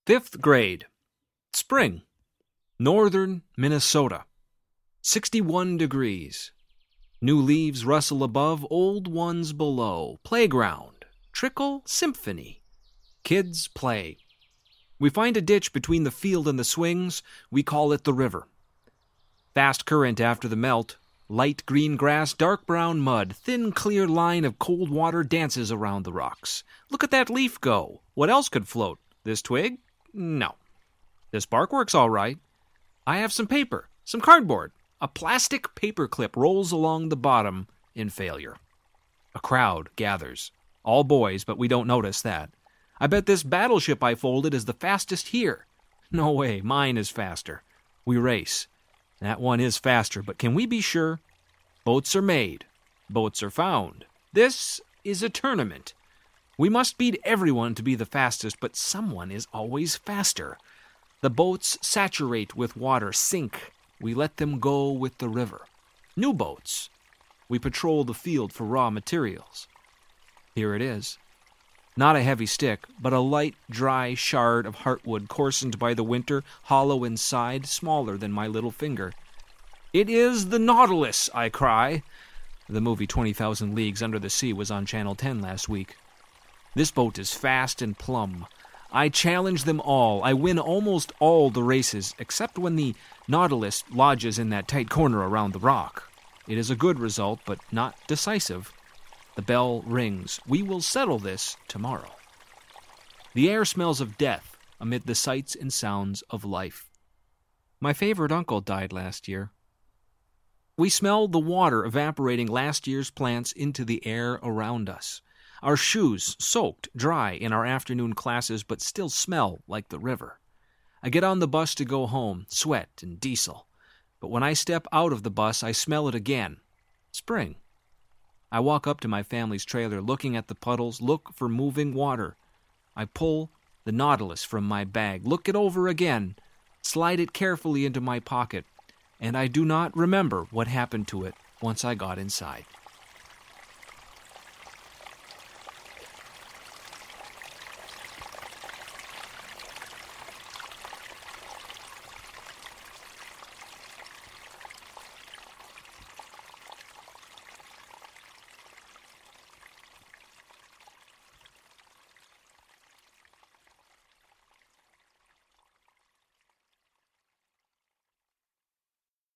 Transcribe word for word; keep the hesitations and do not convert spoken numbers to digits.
Fifth grade. Spring. Northern Minnesota. sixty-one degrees. New leaves rustle above, old ones below. Playground. Trickle symphony. Kids play. We find a ditch between the field and the swings. We call it the river. Fast current after the melt. Light green grass, dark brown mud. Thin, clear line of cold water dances around the rocks. Look at that leaf go. What else could float? This twig? No. This bark works all right. I have some paper, some cardboard. A plastic paper clip rolls along the bottom in failure. A crowd gathers. All boys, but we don't notice that. I bet this battleship I folded is the fastest here. No way, mine is faster. We race. That one is faster, but can we be sure? Boats are made. Boats are found. This is a tournament. We must beat everyone to be the fastest, but someone is always faster. The boats saturate with water, sink. We let them go with the river. New boats. We patrol the field for raw materials. Here it is. Not a heavy stick, but a light, dry shard of heartwood coarsened by the winter, hollow inside, smaller than my little finger. It is the Nautilus, I cry. The movie twenty thousand Leagues Under the Sea was on Channel ten last week. This boat is fast and plumb. I challenge them all. I win almost all the races, except when the Nautilus lodges in that tight corner around the rock. It is a good result, but not decisive. The bell rings. We will settle this tomorrow. The air smells of death amid the sights and sounds of life. My favorite uncle died last year. We smell the water evaporating last year's plants into the air around us. Our shoes soaked dry in our afternoon classes, but still smell like the river. I get on the bus to go home, sweat and diesel. But when I step out of the bus, I smell it again. Spring. I walk up to my family's trailer, looking at the puddles, look for moving water. I pull the Nautilus from my bag, look it over again, slide it carefully into my pocket, and I do not remember what happened to it once I got inside.